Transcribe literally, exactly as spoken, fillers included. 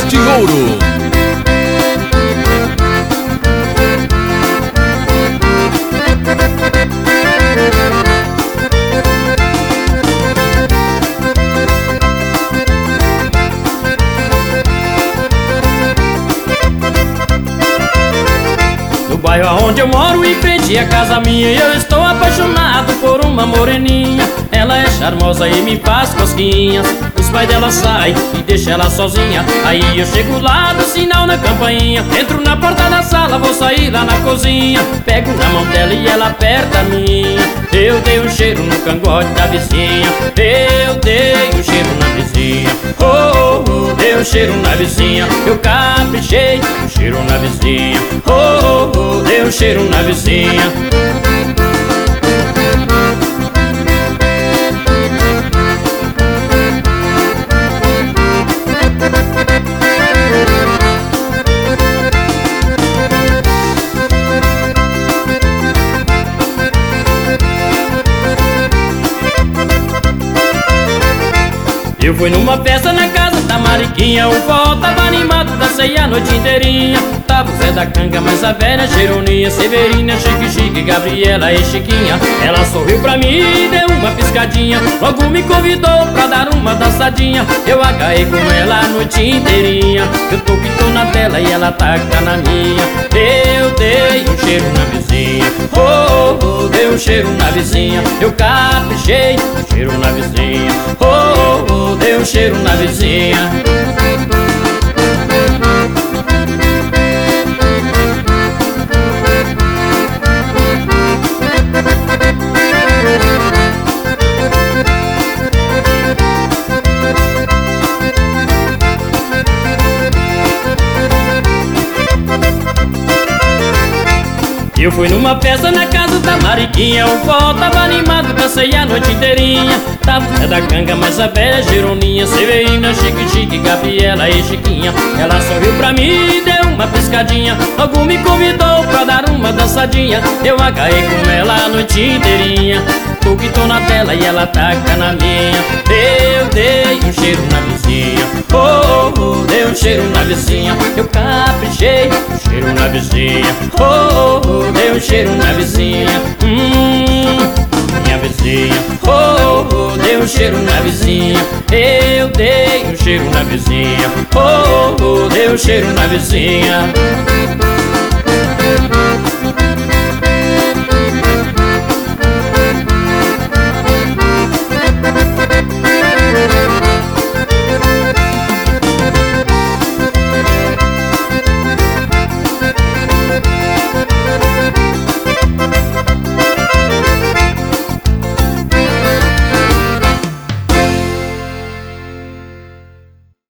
de Ouro. No bairro onde eu moro, em frente à casa minha, eu estou apaixonado por uma moreninha. Ela é charmosa e me faz cosquinhas. Os pais dela saem e deixam ela sozinha. Aí eu chego lá do sinal na campainha. Entro na porta da sala, vou sair lá na cozinha. Pego na mão dela e ela aperta a minha. Eu dei um cheiro no cangote da vizinha. Eu dei um cheiro na vizinha. Oh, oh, oh, dei um cheiro na vizinha. Eu caprichei, um cheiro na vizinha. Oh, oh, oh, dei um cheiro na vizinha. Eu fui numa festa na casa da Mariquinha. O forró tava animado, dancei a noite inteirinha. Tava o Zé da Canga, mas a velha Cheironinha, Severina, Chique Chique, Gabriela e Chiquinha. Ela sorriu pra mim e deu uma piscadinha. Logo me convidou pra dar uma dançadinha. Eu agarrei com ela a noite inteirinha. Eu tô que tô na dela e ela taca na minha. Eu dei um cheiro na vizinha. Oh, oh, oh, dei um cheiro na vizinha. Eu caprichei, um cheiro na vizinha. Oh, oh, oh, dei um cheiro na vizinha. Eu fui numa festa na casa da Mariquinha. O forró tava animado, dancei a noite inteirinha. Tava o Zé da Canga, mas a velha Cheironinha, Severina, Chique Chique, Gabriela e Chiquinha. Ela sorriu pra mim e deu uma piscadinha. Logo me convidou pra dar uma dançadinha. Eu agarrei com ela a noite inteirinha. Tô que tô na tela e ela taca na minha. Eu dei um cheiro na vizinha. Oh, oh, oh, dei um cheiro na vizinha. Eu caprichei, um cheiro na vizinha. Oh, oh, oh, dei um cheiro na vizinha. Hum, minha vizinha. Oh, oh, dei um cheiro na vizinha. Eu dei um cheiro na vizinha. Oh, oh, dei um cheiro na vizinha.